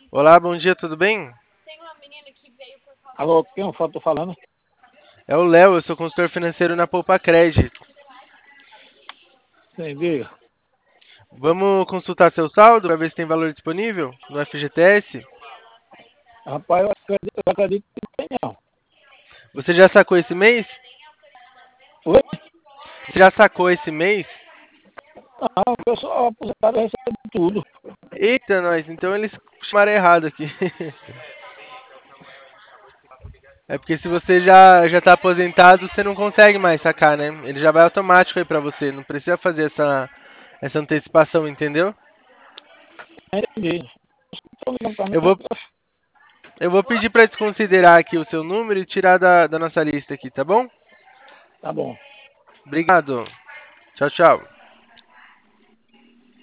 Olá, bom dia, tudo bem? Alô, quem eu tô falando? É o Léo, eu sou consultor financeiro na Poupa Cred. Sim, diga. Vamos consultar seu saldo para ver se tem valor disponível no FGTS? Rapaz, eu acredito que não tem não. Você já sacou esse mês? Oi? Você já sacou esse mês? Não, eu sou aposentado, eu recebo tudo. Eita, nós, então eles chamaram errado aqui. É porque se você já tá aposentado, você não consegue mais sacar, né? Ele já vai automático aí para você, não precisa fazer essa antecipação, entendeu? Entendi. Tô ligando pra mim, Eu vou, eu vou pedir para desconsiderar aqui o seu número e tirar da nossa lista aqui, tá bom? tá bom. Obrigado. Tchau, tchau.